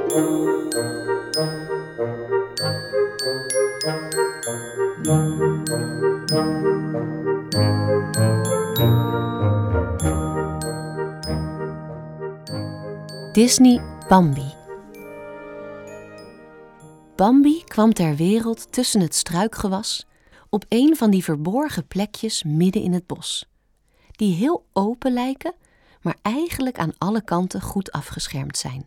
Disney Bambi. Bambi kwam ter wereld tussen het struikgewas op een van die verborgen plekjes midden in het bos, die heel open lijken, maar eigenlijk aan alle kanten goed afgeschermd zijn.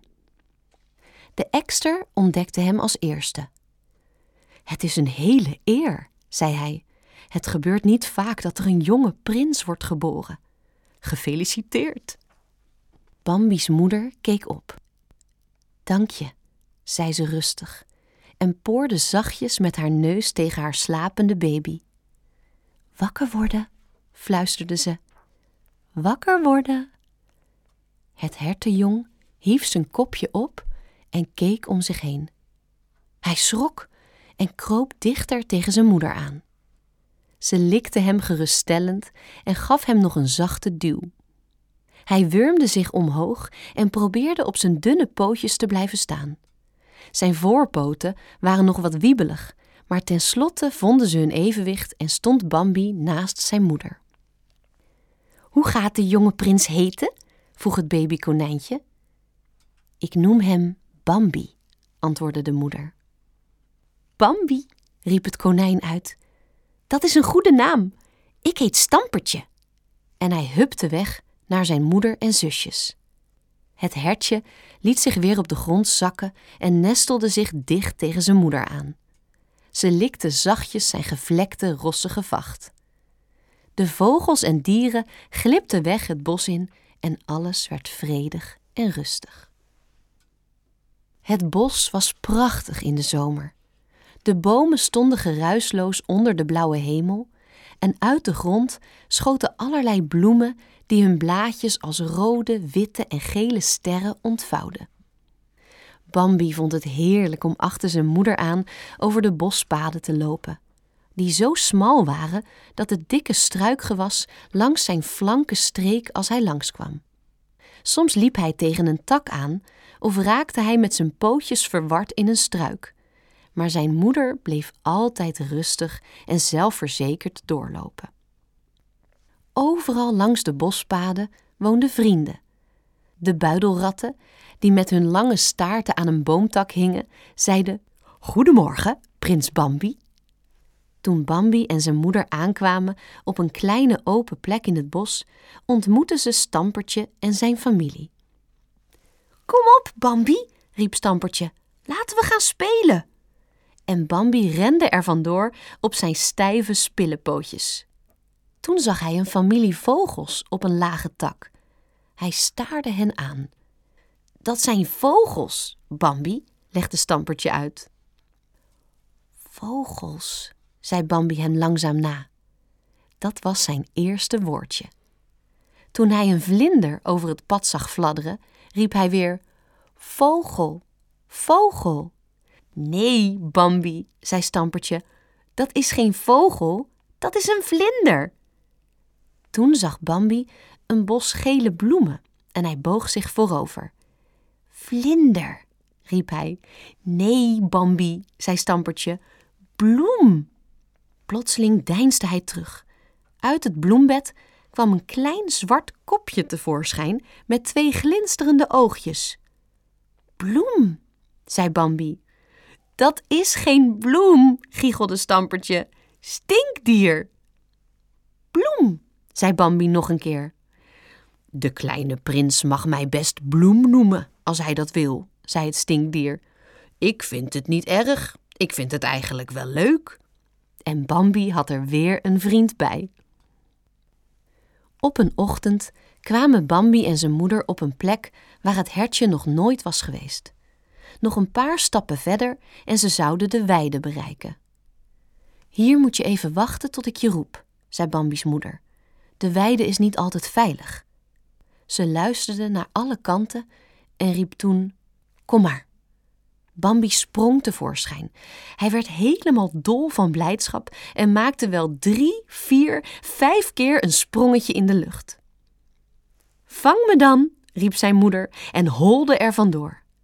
De ekster ontdekte hem als eerste. "Het is een hele eer," zei hij. "Het gebeurt niet vaak dat er een jonge prins wordt geboren. Gefeliciteerd." Bambi's moeder keek op. "Dank je," zei ze rustig en poorde zachtjes met haar neus tegen haar slapende baby. "Wakker worden," fluisterde ze. "Wakker worden." Het hertenjong hief zijn kopje op en keek om zich heen. Hij schrok en kroop dichter tegen zijn moeder aan. Ze likte hem geruststellend en gaf hem nog een zachte duw. Hij wurmde zich omhoog en probeerde op zijn dunne pootjes te blijven staan. Zijn voorpoten waren nog wat wiebelig, maar tenslotte vonden ze hun evenwicht en stond Bambi naast zijn moeder. "Hoe gaat de jonge prins heten?" vroeg het babykonijntje. "Ik noem hem Bambi," antwoordde de moeder. "Bambi," riep het konijn uit. "Dat is een goede naam. Ik heet Stampertje." En hij hupte weg naar zijn moeder en zusjes. Het hertje liet zich weer op de grond zakken en nestelde zich dicht tegen zijn moeder aan. Ze likte zachtjes zijn gevlekte rossige vacht. De vogels en dieren glipten weg het bos in en alles werd vredig en rustig. Het bos was prachtig in de zomer. De bomen stonden geruisloos onder de blauwe hemel en uit de grond schoten allerlei bloemen die hun blaadjes als rode, witte en gele sterren ontvouwden. Bambi vond het heerlijk om achter zijn moeder aan over de bospaden te lopen, die zo smal waren dat het dikke struikgewas langs zijn flanken streek als hij langskwam. Soms liep hij tegen een tak aan of raakte hij met zijn pootjes verward in een struik, maar zijn moeder bleef altijd rustig en zelfverzekerd doorlopen. Overal langs de bospaden woonden vrienden. De buidelratten, die met hun lange staarten aan een boomtak hingen, zeiden: "Goedemorgen, prins Bambi." Toen Bambi en zijn moeder aankwamen op een kleine open plek in het bos, ontmoetten ze Stampertje en zijn familie. "Kom op, Bambi," riep Stampertje. "Laten we gaan spelen." En Bambi rende er vandoor op zijn stijve spillepootjes. Toen zag hij een familie vogels op een lage tak. Hij staarde hen aan. "Dat zijn vogels, Bambi," legde Stampertje uit. "Vogels," zei Bambi hem langzaam na. Dat was zijn eerste woordje. Toen hij een vlinder over het pad zag fladderen, riep hij weer: "Vogel, vogel." "Nee, Bambi," zei Stampertje, "dat is geen vogel, dat is een vlinder." Toen zag Bambi een bos gele bloemen en hij boog zich voorover. "Vlinder," riep hij. "Nee, Bambi," zei Stampertje, "bloem." Plotseling deinsde hij terug. Uit het bloembed kwam een klein zwart kopje tevoorschijn met 2 glinsterende oogjes. "Bloem," zei Bambi. "Dat is geen bloem," giechelde Stampertje. "Stinkdier." "Bloem," zei Bambi nog een keer. "De kleine prins mag mij best Bloem noemen, als hij dat wil," zei het stinkdier. "Ik vind het niet erg, ik vind het eigenlijk wel leuk." En Bambi had er weer een vriend bij. Op een ochtend kwamen Bambi en zijn moeder op een plek waar het hertje nog nooit was geweest. Nog een paar stappen verder en ze zouden de weide bereiken. "Hier moet je even wachten tot ik je roep," zei Bambi's moeder. "De weide is niet altijd veilig." Ze luisterde naar alle kanten en riep toen: "Kom maar." Bambi sprong tevoorschijn. Hij werd helemaal dol van blijdschap en maakte wel 3, 4, 5 keer een sprongetje in de lucht. "Vang me dan," riep zijn moeder en holde er vandoor.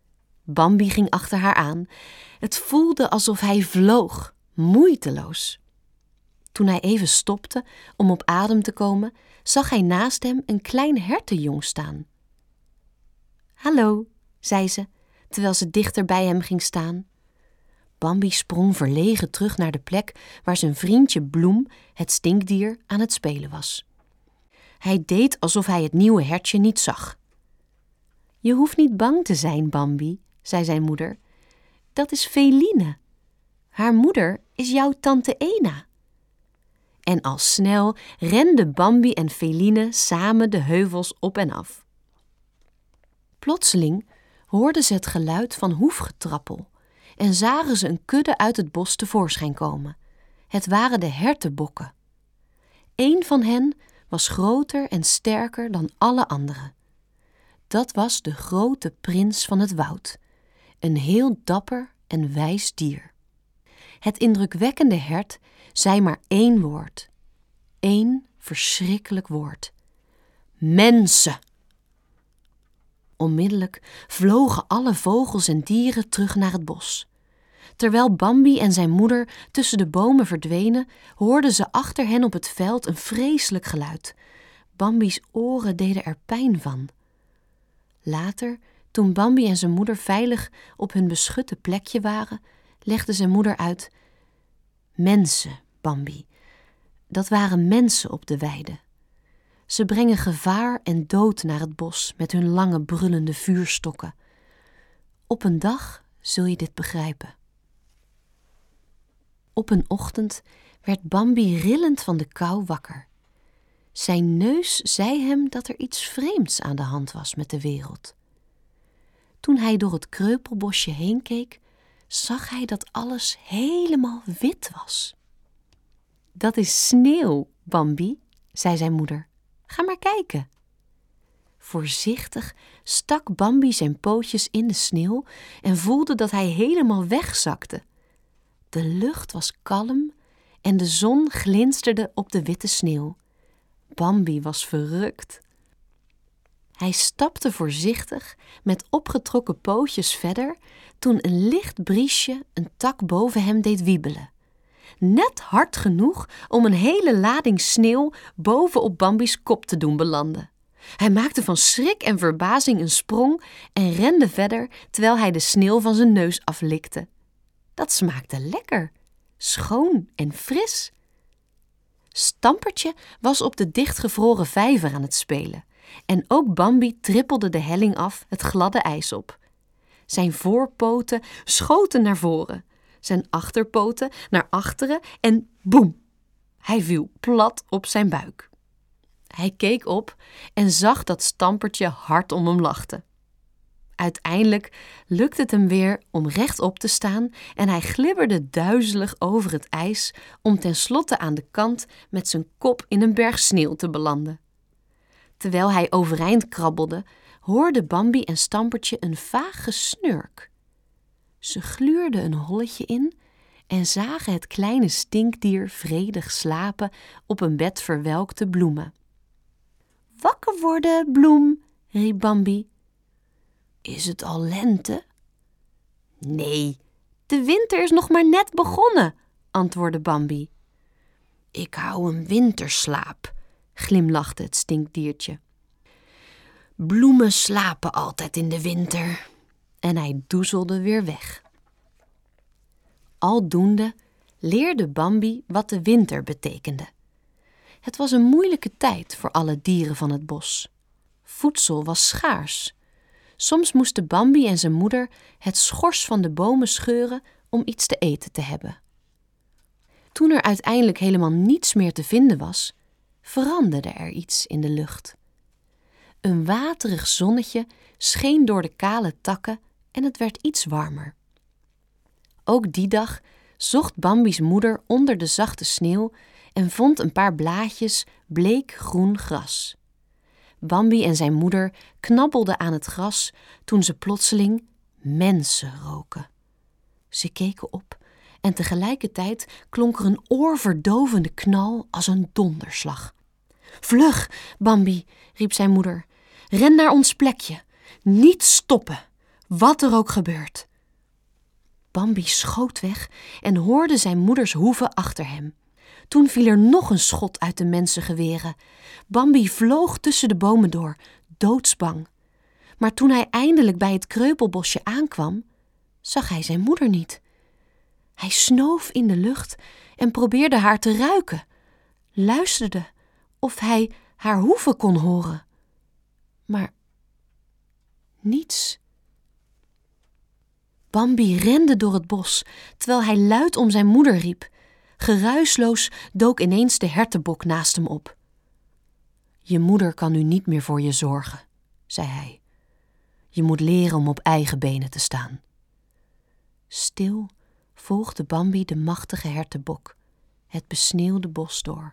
Bambi ging achter haar aan. Het voelde alsof hij vloog, moeiteloos. Toen hij even stopte om op adem te komen, zag hij naast hem een klein hertenjong staan. "Hallo," zei ze, terwijl ze dichter bij hem ging staan. Bambi sprong verlegen terug naar de plek waar zijn vriendje Bloem, het stinkdier, aan het spelen was. Hij deed alsof hij het nieuwe hertje niet zag. "Je hoeft niet bang te zijn, Bambi," zei zijn moeder. "Dat is Feline. Haar moeder is jouw tante Ena." En al snel renden Bambi en Feline samen de heuvels op en af. Plotseling hoorden ze het geluid van hoefgetrappel en zagen ze een kudde uit het bos tevoorschijn komen. Het waren de hertenbokken. Eén van hen was groter en sterker dan alle anderen. Dat was de grote prins van het woud, een heel dapper en wijs dier. Het indrukwekkende hert zei maar één woord. Eén verschrikkelijk woord. Mensen! Onmiddellijk vlogen alle vogels en dieren terug naar het bos. Terwijl Bambi en zijn moeder tussen de bomen verdwenen, hoorden ze achter hen op het veld een vreselijk geluid. Bambi's oren deden er pijn van. Later, toen Bambi en zijn moeder veilig op hun beschutte plekje waren, legde zijn moeder uit: "Mensen, Bambi, dat waren mensen op de weide. Ze brengen gevaar en dood naar het bos met hun lange brullende vuurstokken. Op een dag zul je dit begrijpen." Op een ochtend werd Bambi rillend van de kou wakker. Zijn neus zei hem dat er iets vreemds aan de hand was met de wereld. Toen hij door het kreupelbosje heen keek, zag hij dat alles helemaal wit was. "Dat is sneeuw, Bambi," zei zijn moeder. "Ga maar kijken." Voorzichtig stak Bambi zijn pootjes in de sneeuw en voelde dat hij helemaal wegzakte. De lucht was kalm en de zon glinsterde op de witte sneeuw. Bambi was verrukt. Hij stapte voorzichtig met opgetrokken pootjes verder toen een licht briesje een tak boven hem deed wiebelen. Net hard genoeg om een hele lading sneeuw boven op Bambi's kop te doen belanden. Hij maakte van schrik en verbazing een sprong en rende verder terwijl hij de sneeuw van zijn neus aflikte. Dat smaakte lekker, schoon en fris. Stampertje was op de dichtgevroren vijver aan het spelen en ook Bambi trippelde de helling af het gladde ijs op. Zijn voorpoten schoten naar voren, zijn achterpoten naar achteren en boem! Hij viel plat op zijn buik. Hij keek op en zag dat Stampertje hard om hem lachte. Uiteindelijk lukte het hem weer om rechtop te staan en hij glibberde duizelig over het ijs om tenslotte aan de kant met zijn kop in een berg sneeuw te belanden. Terwijl hij overeind krabbelde, hoorden Bambi en Stampertje een vaag gesnurk. Ze gluurden een holletje in en zagen het kleine stinkdier vredig slapen op een bed verwelkte bloemen. "Wakker worden, Bloem," riep Bambi. "Is het al lente?" "Nee, de winter is nog maar net begonnen," antwoordde Bambi. "Ik hou een winterslaap," glimlachte het stinkdiertje. "Bloemen slapen altijd in de winter." En hij doezelde weer weg. Aldoende leerde Bambi wat de winter betekende. Het was een moeilijke tijd voor alle dieren van het bos. Voedsel was schaars. Soms moesten Bambi en zijn moeder het schors van de bomen scheuren om iets te eten te hebben. Toen er uiteindelijk helemaal niets meer te vinden was, veranderde er iets in de lucht. Een waterig zonnetje scheen door de kale takken en het werd iets warmer. Ook die dag zocht Bambi's moeder onder de zachte sneeuw en vond een paar blaadjes bleekgroen gras. Bambi en zijn moeder knabbelden aan het gras toen ze plotseling mensen roken. Ze keken op en tegelijkertijd klonk er een oorverdovende knal als een donderslag. "Vlug, Bambi," riep zijn moeder. "Ren naar ons plekje. Niet stoppen. wat er ook gebeurt. Bambi schoot weg en hoorde zijn moeders hoeven achter hem. Toen viel er nog een schot uit de mensengeweren. Bambi vloog tussen de bomen door, doodsbang. Maar toen hij eindelijk bij het kreupelbosje aankwam, zag hij zijn moeder niet. Hij snoof in de lucht en probeerde haar te ruiken, luisterde of hij haar hoeven kon horen. Maar niets. Bambi rende door het bos, terwijl hij luid om zijn moeder riep. Geruisloos dook ineens de hertenbok naast hem op. Je moeder kan nu niet meer voor je zorgen, zei hij. Je moet leren om op eigen benen te staan. Stil volgde Bambi de machtige hertenbok, het besneeuwde bos door.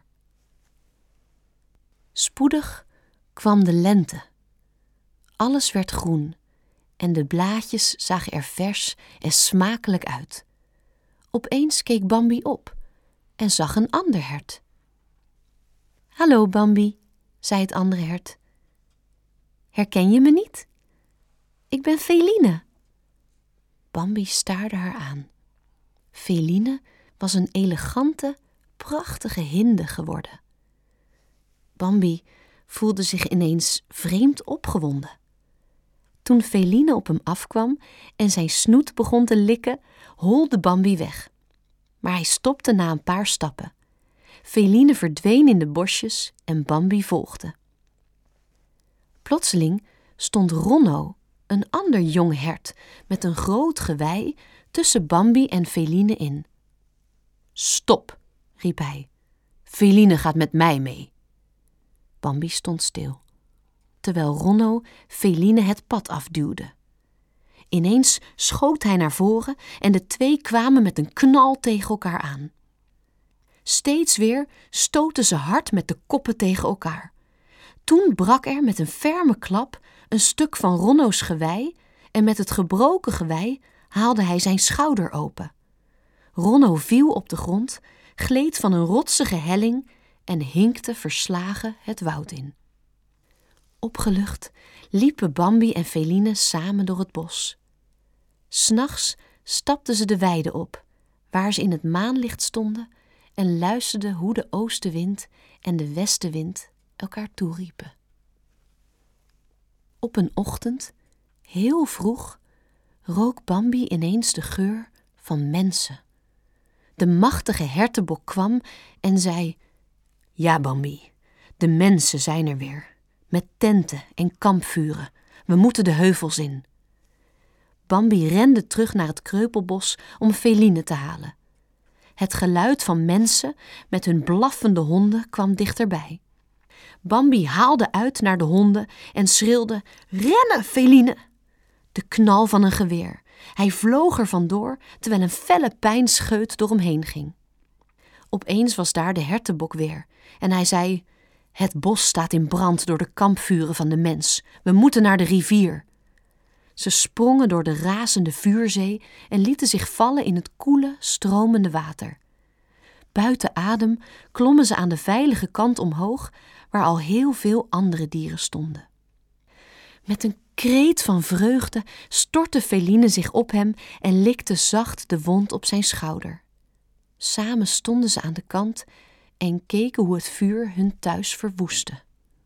Spoedig kwam de lente. Alles werd groen en de blaadjes zagen er vers en smakelijk uit. Opeens keek Bambi op en zag een ander hert. Hallo Bambi, zei het andere hert. Herken je me niet? Ik ben Feline. Bambi staarde haar aan. Feline was een elegante, prachtige hinde geworden. Bambi voelde zich ineens vreemd opgewonden. Toen Feline op hem afkwam en zijn snoet begon te likken, holde Bambi weg. Maar hij stopte na een paar stappen. Feline verdween in de bosjes en Bambi volgde. Plotseling stond Ronno, een ander jong hert, met een groot gewei tussen Bambi en Feline in. Stop, riep hij. Feline gaat met mij mee. Bambi stond stil, terwijl Ronno Feline het pad afduwde. Ineens schoot hij naar voren en de twee kwamen met een knal tegen elkaar aan. Steeds weer stoten ze hard met de koppen tegen elkaar. Toen brak er met een ferme klap een stuk van Ronno's gewei en met het gebroken gewei haalde hij zijn schouder open. Ronno viel op de grond, gleed van een rotsige helling en hinkte verslagen het woud in. Opgelucht liepen Bambi en Feline samen door het bos. 's Nachts stapten ze de weide op, waar ze in het maanlicht stonden en luisterden hoe de oostenwind en de westenwind elkaar toeriepen. Op een ochtend, heel vroeg, rook Bambi ineens de geur van mensen. De machtige hertenbok kwam en zei: Ja, Bambi, de mensen zijn er weer, met tenten en kampvuren. We moeten de heuvels in. Bambi rende terug naar het kreupelbos om Feline te halen. Het geluid van mensen met hun blaffende honden kwam dichterbij. Bambi haalde uit naar de honden en schreeuwde: Rennen, Feline! De knal van een geweer. Hij vloog er vandoor, terwijl een felle pijnscheut door hem heen ging. Opeens was daar de hertenbok weer en hij zei: Het bos staat in brand door de kampvuren van de mens. We moeten naar de rivier. Ze sprongen door de razende vuurzee en lieten zich vallen in het koele, stromende water. Buiten adem klommen ze aan de veilige kant omhoog, waar al heel veel andere dieren stonden. Met een kreet van vreugde stortte Feline zich op hem en likte zacht de wond op zijn schouder. Samen stonden ze aan de kant en keken hoe het vuur hun thuis verwoestte.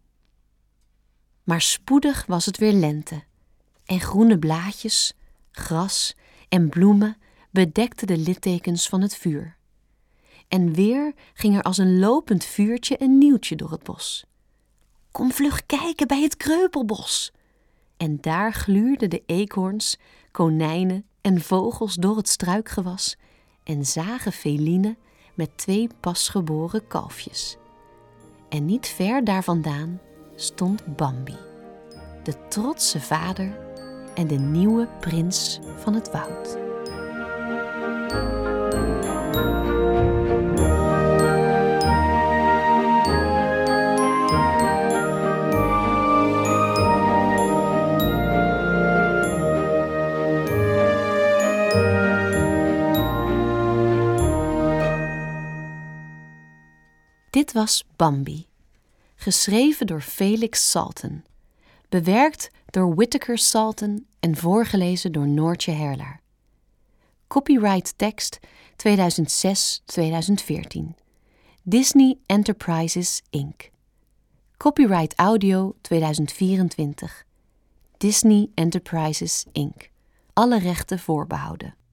Maar spoedig was het weer lente en groene blaadjes, gras en bloemen bedekten de littekens van het vuur. En weer ging er als een lopend vuurtje een nieuwtje door het bos. Kom vlug kijken bij het kreupelbos. En daar gluurden de eekhoorns, konijnen en vogels door het struikgewas en zagen Feline met 2 pasgeboren kalfjes. En niet ver daar vandaan stond Bambi, de trotse vader en de nieuwe prins van het woud. Dit was Bambi, geschreven door Felix Salten, bewerkt door Whittaker Salten en voorgelezen door Noortje Herlaar. Copyright tekst 2006-2014. Disney Enterprises Inc. Copyright audio 2024. Disney Enterprises Inc. Alle rechten voorbehouden.